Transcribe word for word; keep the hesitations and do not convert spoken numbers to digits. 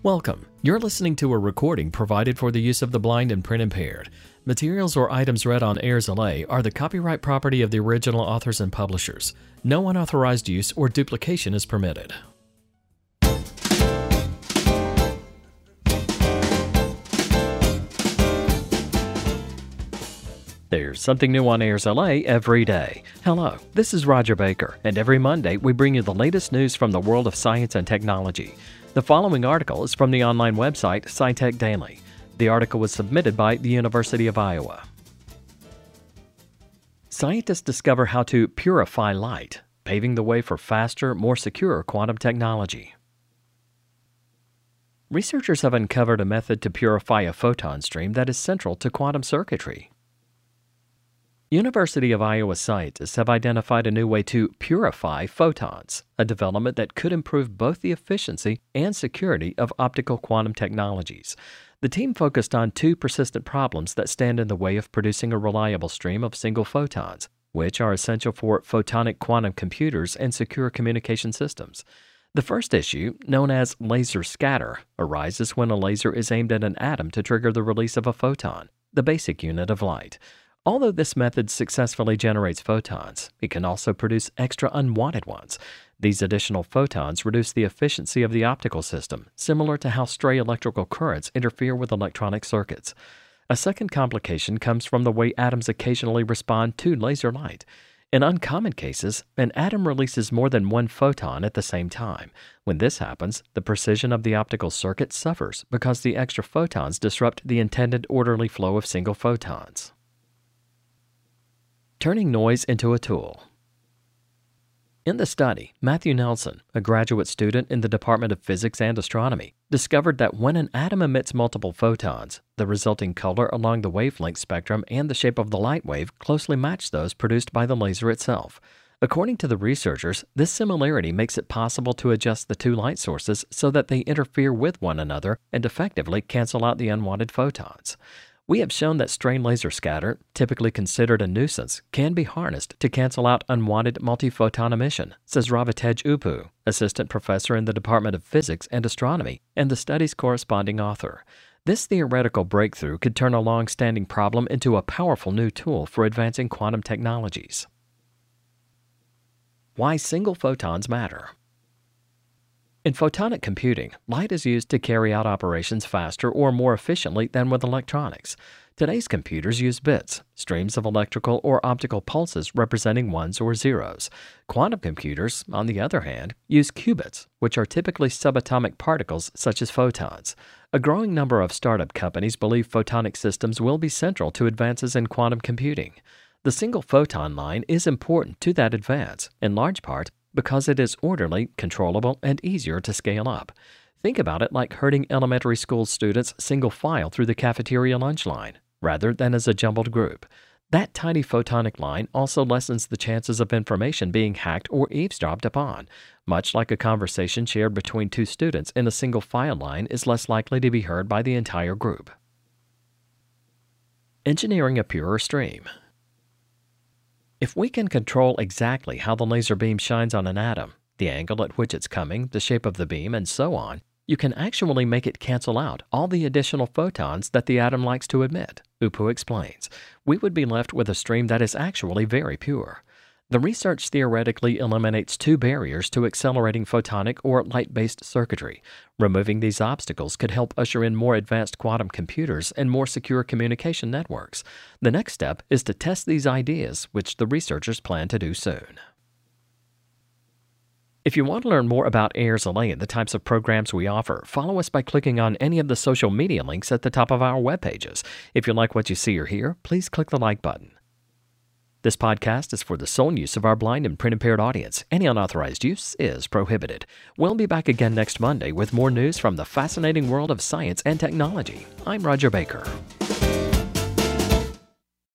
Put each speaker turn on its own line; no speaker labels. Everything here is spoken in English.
Welcome. You're listening to a recording provided for the use of the blind and print impaired. Materials or items read on Airs L A are the copyright property of the original authors and publishers. No unauthorized use or duplication is permitted. There's something new on Airs L A every day. Hello, this is Roger Baker, and every Monday we bring you the latest news from the world of science and technology. The following article is from the online website SciTech Daily. The article was submitted by the University of Iowa. Scientists discover how to purify light, paving the way for faster, more secure quantum technology. Researchers have uncovered a method to purify a photon stream that is central to quantum circuitry. University of Iowa scientists have identified a new way to purify photons, a development that could improve both the efficiency and security of optical quantum technologies. The team focused on two persistent problems that stand in the way of producing a reliable stream of single photons, which are essential for photonic quantum computers and secure communication systems. The first issue, known as laser scatter, arises when a laser is aimed at an atom to trigger the release of a photon, the basic unit of light. Although this method successfully generates photons, it can also produce extra unwanted ones. These additional photons reduce the efficiency of the optical system, similar to how stray electrical currents interfere with electronic circuits. A second complication comes from the way atoms occasionally respond to laser light. In uncommon cases, an atom releases more than one photon at the same time. When this happens, the precision of the optical circuit suffers because the extra photons disrupt the intended orderly flow of single photons. Turning noise into a tool. In the study, Matthew Nelson, a graduate student in the Department of Physics and Astronomy, discovered that when an atom emits multiple photons, the resulting color along the wavelength spectrum and the shape of the light wave closely match those produced by the laser itself. According to the researchers, this similarity makes it possible to adjust the two light sources so that they interfere with one another and effectively cancel out the unwanted photons. We have shown that strain laser scatter, typically considered a nuisance, can be harnessed to cancel out unwanted multi-photon emission, says Ravitej Uppu, assistant professor in the Department of Physics and Astronomy and the study's corresponding author. This theoretical breakthrough could turn a long-standing problem into a powerful new tool for advancing quantum technologies. Why single photons matter. In photonic computing, light is used to carry out operations faster or more efficiently than with electronics. Today's computers use bits, streams of electrical or optical pulses representing ones or zeros. Quantum computers, on the other hand, use qubits, which are typically subatomic particles such as photons. A growing number of startup companies believe photonic systems will be central to advances in quantum computing. The single photon line is important to that advance, in large part because it is orderly, controllable, and easier to scale up. Think about it like herding elementary school students single file through the cafeteria lunch line, rather than as a jumbled group. That tiny photonic line also lessens the chances of information being hacked or eavesdropped upon, much like a conversation shared between two students in a single file line is less likely to be heard by the entire group. Engineering a purer stream. If we can control exactly how the laser beam shines on an atom, the angle at which it's coming, the shape of the beam, and so on, you can actually make it cancel out all the additional photons that the atom likes to emit, Uppu explains. We would be left with a stream that is actually very pure. The research theoretically eliminates two barriers to accelerating photonic or light-based circuitry. Removing these obstacles could help usher in more advanced quantum computers and more secure communication networks. The next step is to test these ideas, which the researchers plan to do soon. If you want to learn more about Airs L A and the types of programs we offer, follow us by clicking on any of the social media links at the top of our web pages. If you like what you see or hear, please click the like button. This podcast is for the sole use of our blind and print-impaired audience. Any unauthorized use is prohibited. We'll be back again next Monday with more news from the fascinating world of science and technology. I'm Roger Baker.